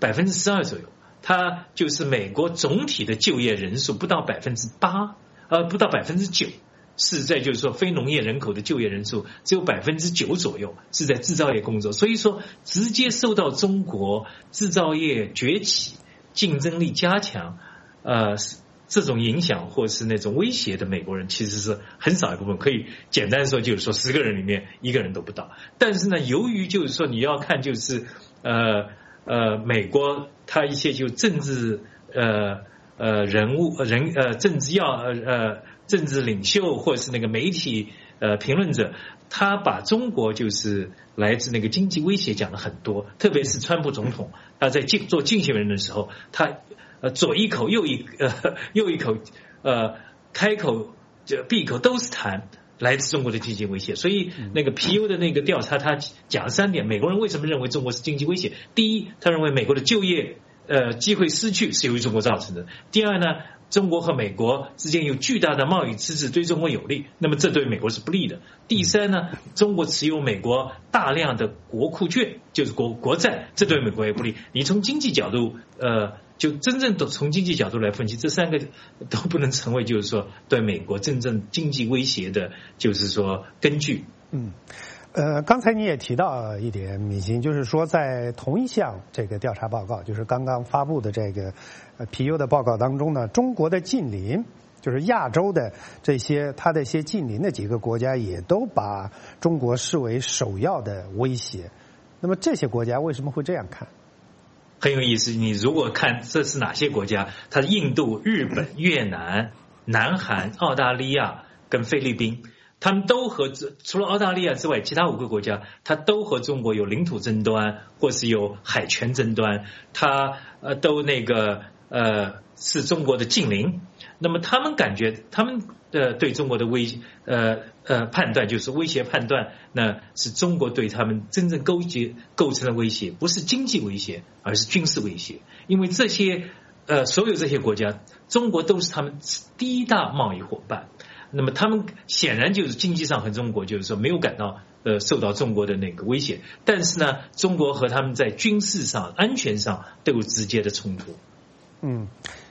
12%左右，它就是美国总体的就业人数不到8%，不到9%，是在就是说非农业人口的就业人数只有9%左右是在制造业工作。所以说直接受到中国制造业崛起、竞争力加强这种影响或是那种威胁的美国人其实是很少一部分，可以简单说就是说10个人里面1个人都不到。但是呢，由于就是说你要看就是美国它一些就政治人物政治领袖或者是那个媒体评论者，他把中国就是来自那个经济威胁讲了很多，特别是川普总统他在做竞选人的时候，他左一口右一口开口闭口都是谈来自中国的经济威胁。所以那个皮尤的那个调查，他讲了3点，美国人为什么认为中国是经济威胁。第一，他认为美国的就业机会失去是由于中国造成的。第二呢，中国和美国之间有巨大的贸易赤字，对中国有利，那么这对美国是不利的。第三呢，中国持有美国大量的国库券，就是国债，这对美国也不利。你从经济角度就真正的从经济角度来分析，这3个都不能成为就是说对美国真正经济威胁的就是说根据。 刚才你也提到一点，米欣，就是说在同一项这个调查报告，就是刚刚发布的这个皮尤的报告当中呢，中国的近邻，就是亚洲的这些它的一些近邻的几个国家，也都把中国视为首要的威胁。那么这些国家为什么会这样看？ 很有意思，你如果看这是哪些国家，它是印度、日本、越南、南韩、澳大利亚跟菲律宾，他们都和除了澳大利亚之外，其他5个国家它都和中国有领土争端或是有海权争端，它都那个是中国的近邻。那么他们感觉他们对中国的判断就是威胁判断，那是中国对他们真正构成的威胁，不是经济威胁，而是军事威胁。因为这些所有这些国家，中国都是他们第一大贸易伙伴。那么他们显然就是经济上和中国就是说没有感到受到中国的那个威胁，但是呢，中国和他们在军事上、安全上都有直接的冲突。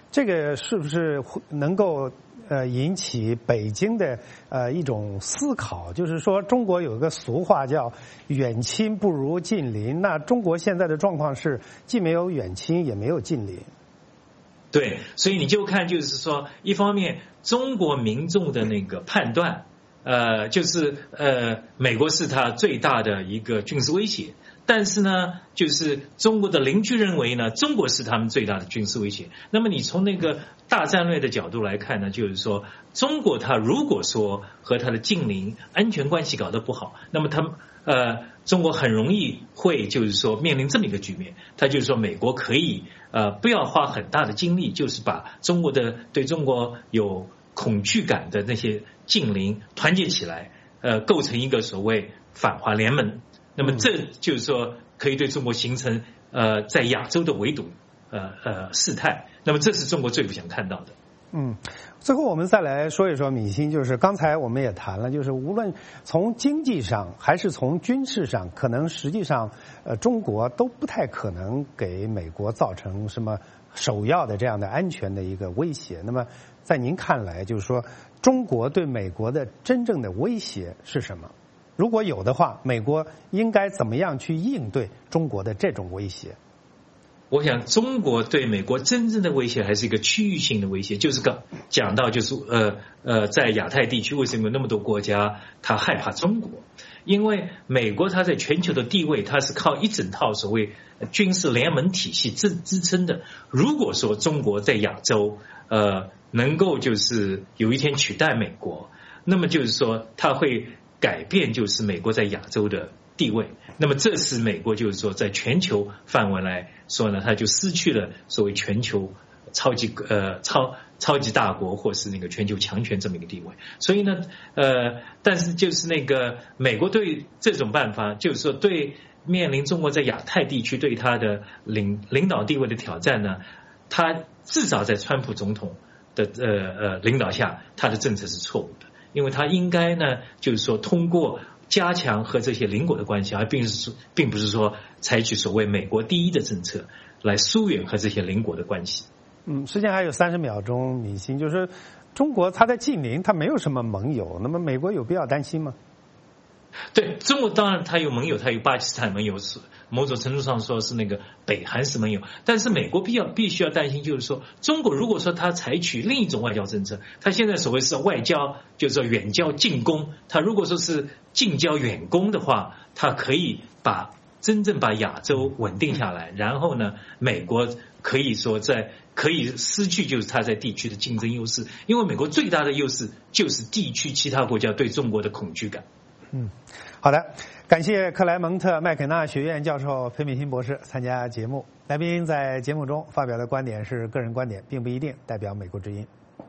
这个是不是能够引起北京的一种思考？就是说，中国有一个俗话叫“远亲不如近邻”，那中国现在的状况是既没有远亲，也没有近邻。 对，所以你就看，就是说，一方面中国民众的那个判断，就是美国是他最大的一个军事威胁。但是呢，就是中国的邻居认为呢，中国是他们最大的军事威胁。那么你从那个大战略的角度来看呢，就是说，中国它如果说和它的近邻安全关系搞得不好，那么中国很容易会就是说面临这么一个局面，它就是说美国可以不要花很大的精力，就是把中国的对中国有恐惧感的那些近邻团结起来，构成一个所谓反华联盟。那么这就是说可以对中国形成在亚洲的围堵事态。那么这是中国最不想看到的。 最后我们再来说一说闵欣，就是刚才我们也谈了，就是无论从经济上还是从军事上，可能实际上中国都不太可能给美国造成什么首要的这样的安全的一个威胁。那么在您看来，就是说中国对美国的真正的威胁是什么？如果有的话，美国应该怎么样去应对中国的这种威胁？ 我想，中国对美国真正的威胁还是一个区域性的威胁，就是讲到就是在亚太地区，为什么有那么多国家他害怕中国？因为美国它在全球的地位，它是靠一整套所谓军事联盟体系支撑的。如果说中国在亚洲能够就是有一天取代美国，那么就是说它会改变就是美国在亚洲的地位。那么这是美国就是说在全球范围来说呢，它就失去了所谓全球超级大国或是那个全球强权这么一个地位。所以呢但是就是那个美国对这种办法，就是说对面临中国在亚太地区对它的领导地位的挑战呢，它至少在川普总统的领导下，他的政策是错误的。因为他应该呢，就是说通过加强和这些邻国的关系，而并不是说采取所谓美国第一的政策来疏远和这些邻国的关系。 时间还有30秒钟，闵欣，就是中国它在近邻，它没有什么盟友，那么美国有必要担心吗？ 对，中国当然它有盟友，它有巴基斯坦盟友，某种程度上说是那个北韩是盟友，但是美国必须要担心，就是说中国如果说它采取另一种外交政策，它现在所谓是外交，就是说远交近攻，它如果说是近交远攻的话，它可以真正把亚洲稳定下来，然后呢，美国可以失去就是它在地区的竞争优势，因为美国最大的优势就是地区其他国家对中国的恐惧感。 好的，感谢克莱蒙特麦肯纳学院教授裴闵欣博士参加节目。来宾在节目中发表的观点是个人观点，并不一定代表美国之音。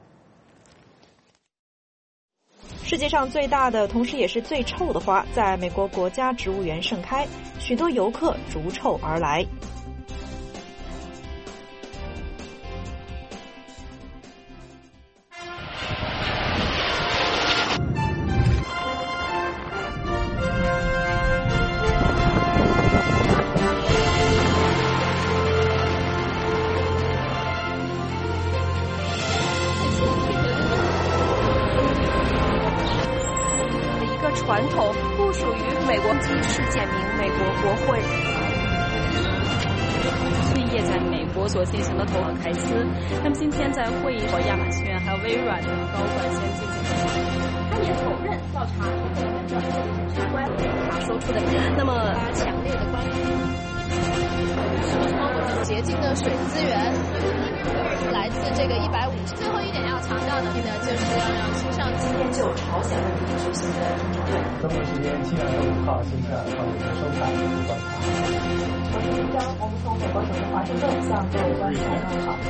世界上最大的，同时也是最臭的花，在美国国家植物园盛开，许多游客逐臭而来。 传统不属于美国及世界名美国国会。企业在美国所进行的投行开司，那么今天在会议上，亚马逊还有微软的高管先进行他也否认调查这个人的相关他说出的，那么强烈的关于洁净的水资源来自这个150。最后一点要强调的呢，就是要让青少年今天就朝鲜问题举行的中常会。 中国时间7月5号星期二欢迎收看《观察》。 我是一张，我们从美国首都华盛顿向各位观众问好。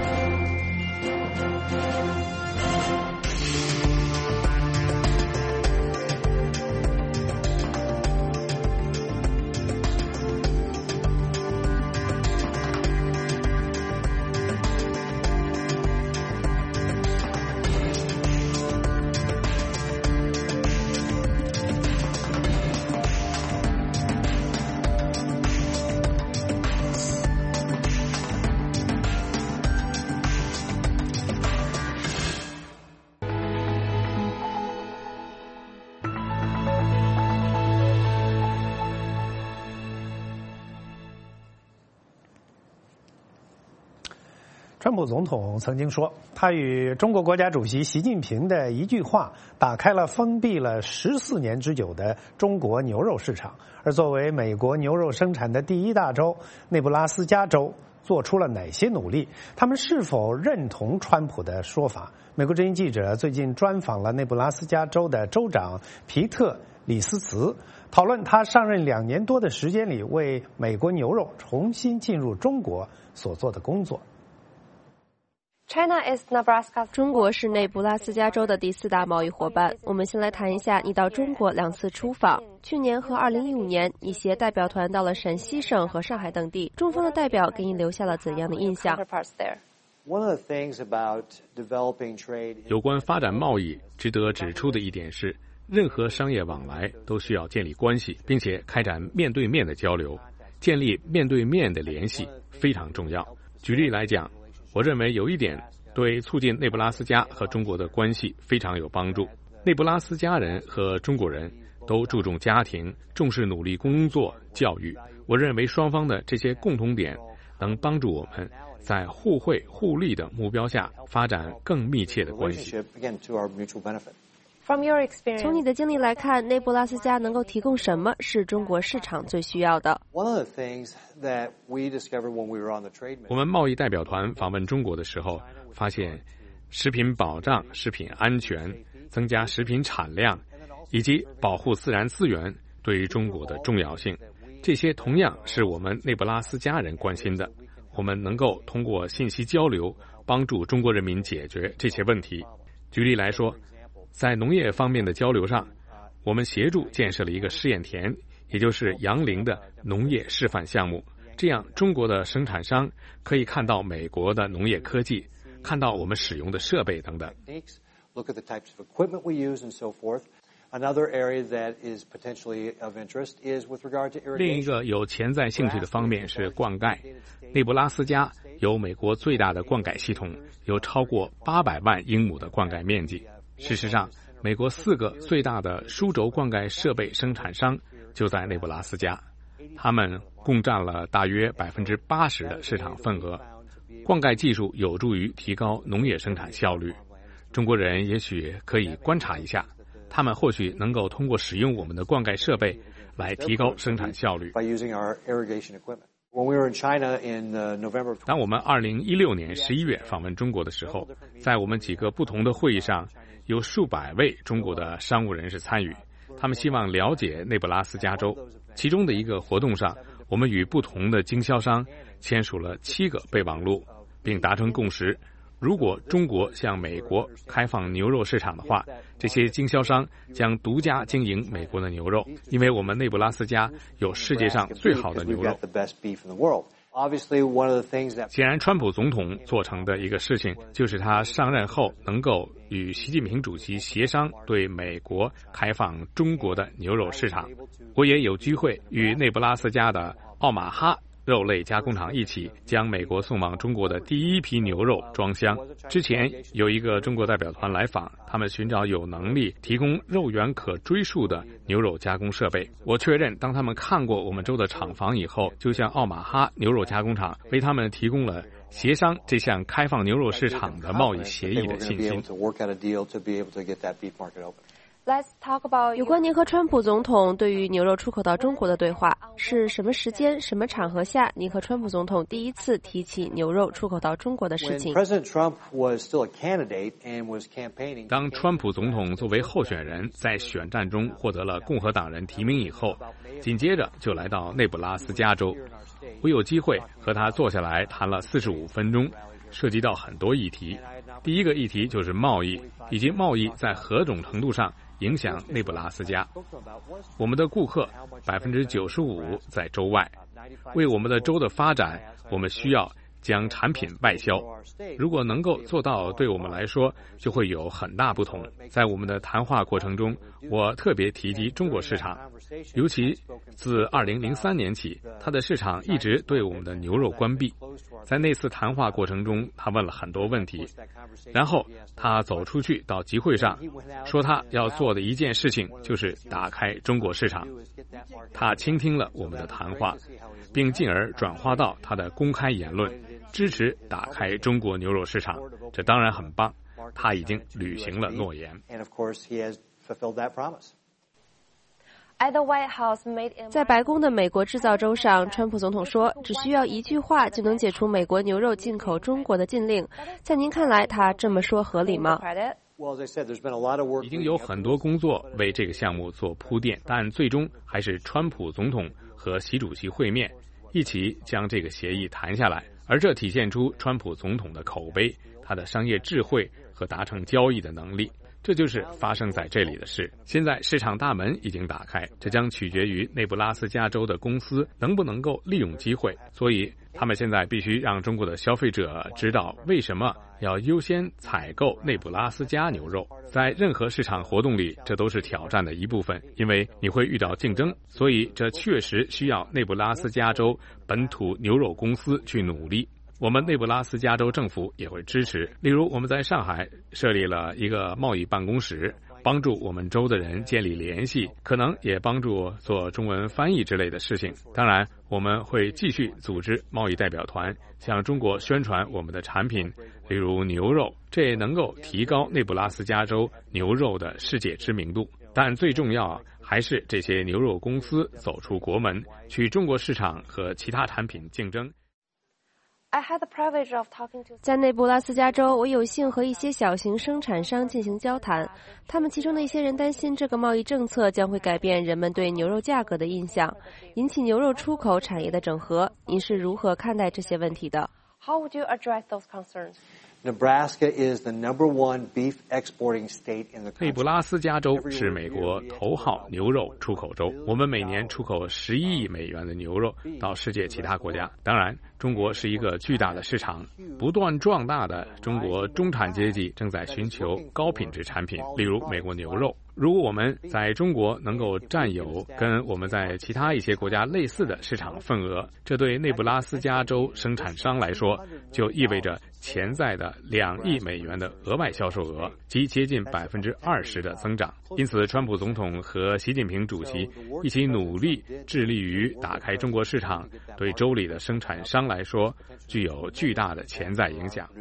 川普总统曾经说，他与中国国家主席习近平的一句话打开了封闭了14年之久的中国牛肉市场。而作为美国牛肉生产的第一大州，内布拉斯加州做出了哪些努力？他们是否认同川普的说法？美国之音记者最近专访了内布拉斯加州的州长皮特·李斯茨，讨论他上任2年多的时间里为美国牛肉重新进入中国所做的工作。 中国是内布拉斯加州的第4大贸易伙伴。我们先来谈一下你到中国2次出访。去年和2015年，你携代表团到了陕西省和上海等地，中方的代表给你留下了怎样的印象？ 有关发展贸易，值得指出的一点是，任何商业往来都需要建立关系，并且开展面对面的交流，建立面对面的联系非常重要。举例来讲，我认为有一点对促进内布拉斯加和中国的关系非常有帮助。内布拉斯加人和中国人都注重家庭，重视努力工作、教育。我认为双方的这些共同点能帮助我们在互惠互利的目标下发展更密切的关系。 从你的经历来看，内布拉斯加能够提供什么是中国市场最需要的？ 我们贸易代表团访问中国的时候，发现食品保障、食品安全、增加食品产量以及保护自然资源对于中国的重要性，这些同样是我们内布拉斯加人关心的。我们能够通过信息交流帮助中国人民解决这些问题。举例来说，在农业方面的交流上，我们协助建设了一个试验田，也就是杨凌的农业示范项目。这样，中国的生产商可以看到美国的农业科技，看到我们使用的设备等等。另一个有潜在兴趣的方面是灌溉。内布拉斯加有美国最大的灌溉系统，有超过800万英亩的灌溉面积。事实上，美国4个最大的输轴灌溉设备生产商就在内布拉斯加，他们共占了大约80%的市场份额。灌溉技术有助于提高农业生产效率。中国人也许可以观察一下，他们或许能够通过使用我们的灌溉设备来提高生产效率。当我们2016年11月访问中国的时候，在我们几个不同的会议上，有数百位中国的商务人士参与，他们希望了解内布拉斯加州。其中的一个活动上，我们与不同的经销商签署了7个备忘录，并达成共识。如果中国向美国开放牛肉市场的话，这些经销商将独家经营美国的牛肉，因为我们内布拉斯加有世界上最好的牛肉。显然，川普总统做成的一个事情，就是他上任后能够与习近平主席协商对美国开放中国的牛肉市场。我也有机会与内布拉斯加的奥马哈肉类加工厂一起将美国送往中国的第一批牛肉装箱。之前有一个中国代表团来访，他们寻找有能力提供肉源可追溯的牛肉加工设备。我确认，当他们看过我们州的厂房以后，就向奥马哈牛肉加工厂为他们提供了协商这项开放牛肉市场的贸易协议的信心。 有关您和川普总统对于牛肉出口到中国的对话，是什么时间、什么场合下，您和川普总统第一次提起牛肉出口到中国的事情？ 当川普总统作为候选人在选战中获得了共和党人提名以后，紧接着就来到内布拉斯加州。我有机会和他坐下来谈了45分钟，涉及到很多议题。第一个议题就是贸易，以及贸易在何种程度上影响内布拉斯加。我们的顾客95%在州外，为我们的州的发展，我们需要将产品外销。如果能够做到，对我们来说就会有很大不同。在我们的谈话过程中，我特别提及中国市场，尤其自2003年起，它的市场一直对我们的牛肉关闭。在那次谈话过程中，他问了很多问题，然后他走出去到集会上，说他要做的一件事情就是打开中国市场。他倾听了我们的谈话，并进而转化到他的公开言论， 支持打开中国牛肉市场，这当然很棒，他已经履行了诺言。 在白宫的美国制造周上，川普总统说，只需要一句话就能解除美国牛肉进口中国的禁令。在您看来，他这么说合理吗？ 已经有很多工作为这个项目做铺垫，但最终还是川普总统和习主席会面，一起将这个协议谈下来，而这体现出川普总统的口碑、他的商业智慧和达成交易的能力。这就是发生在这里的事。现在市场大门已经打开，这将取决于内布拉斯加州的公司能不能够利用机会，所以他们现在必须让中国的消费者知道为什么要优先采购内布拉斯加牛肉。在任何市场活动里，这都是挑战的一部分，因为你会遇到竞争，所以这确实需要内布拉斯加州本土牛肉公司去努力。我们内布拉斯加州政府也会支持，例如我们在上海设立了一个贸易办公室，帮助我们州的人建立联系，可能也帮助做中文翻译之类的事情。当然，我们会继续组织贸易代表团，向中国宣传我们的产品，例如牛肉，这也能够提高内布拉斯加州牛肉的世界知名度。但最重要还是这些牛肉公司走出国门，去中国市场和其他产品竞争。 在内布拉斯加州，我有幸和一些小型生产商进行交谈，他们其中的一些人担心这个贸易政策将会改变人们对牛肉价格的印象，引起牛肉出口产业的整合。您是如何看待这些问题的？ How would you address those concerns? Nebraska is the #1 beef exporting state in the country. 内布拉斯加州是美国头号牛肉出口州，我们每年出口11亿美元的牛肉到世界其他国家。当然，中国是一个巨大的市场，不断壮大的中国中产阶级正在寻求高品质产品，例如美国牛肉。如果我们在中国能够占有跟我们在其他一些国家类似的市场份额，这对内布拉斯加州生产商来说就意味着潜在的2亿美元的额外销售额，即接近20%的增长。因此，川普总统和习近平主席一起努力，致力于打开中国市场，对州里的生产商来说具有巨大的潜在影响。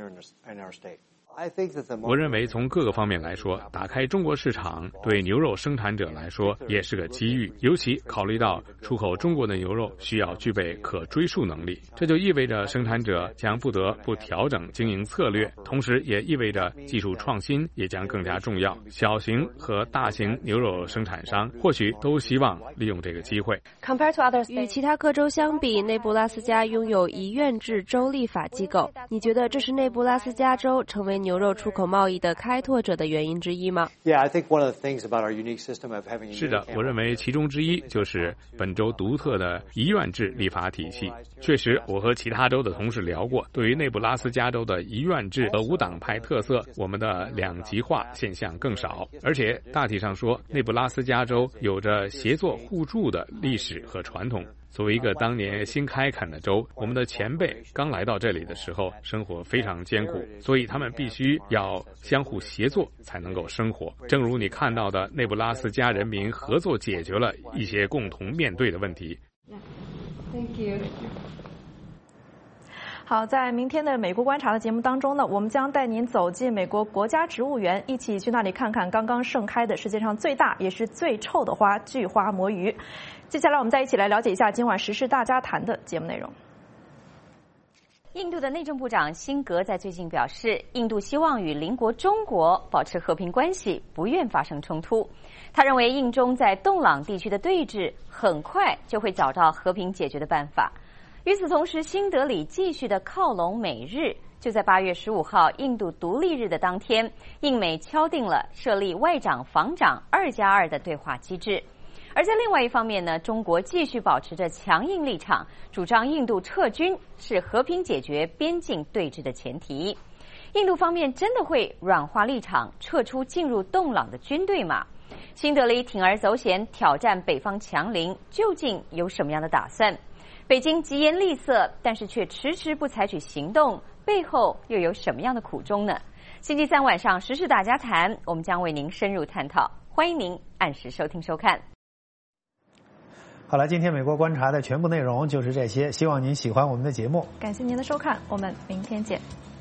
我认为从各个方面来说，打开中国市场对牛肉生产者来说也是个机遇，尤其考虑到出口中国的牛肉需要具备可追溯能力，这就意味着生产者将不得不调整经营策略，同时也意味着技术创新也将更加重要。小型和大型牛肉生产商或许都希望利用这个机会。 与其他各州相比，内布拉斯加拥有一院制州立法机构，你觉得这是内布拉斯加州成为牛肉出口贸易的开拓者的原因之一吗？ 是的，我认为其中之一就是本州独特的一院制立法体系。确实，我和其他州的同事聊过，对于内布拉斯加州的一院制和无党派特色，我们的两极化现象更少。而且大体上说，内布拉斯加州有着协作互助的历史和传统。作为一个当年新开垦的州，我们的前辈刚来到这里的时候，生活非常艰苦，所以他们必须要相互协作才能够生活。正如你看到的，内布拉斯加人民合作解决了一些共同面对的问题。 Thank you. 好，在明天的美国观察的节目当中呢，我们将带您走进美国国家植物园，一起去那里看看刚刚盛开的世界上最大也是最臭的花——巨花魔芋。接下来我们再一起来了解一下今晚时事大家谈的节目内容。 印度的内政部长辛格在最近表示，印度希望与邻国中国保持和平关系，不愿发生冲突。他认为印中在洞朗地区的对峙很快就会找到和平解决的办法。与此同时，新德里继续的靠拢美日。就在8月15号印度独立日的当天，印美敲定了设立外长防长2+2的对话机制。而在另外一方面呢，中国继续保持着强硬立场，主张印度撤军是和平解决边境对峙的前提。印度方面真的会软化立场，撤出进入洞朗的军队吗？新德里铤而走险挑战北方强邻，究竟有什么样的打算？北京疾言厉色，但是却迟迟不采取行动，背后又有什么样的苦衷呢？星期三晚上时事大家谈，我们将为您深入探讨，欢迎您按时收听收看。 好了，今天美国观察的全部内容就是这些，希望您喜欢我们的节目。 感谢您的收看，我们明天见。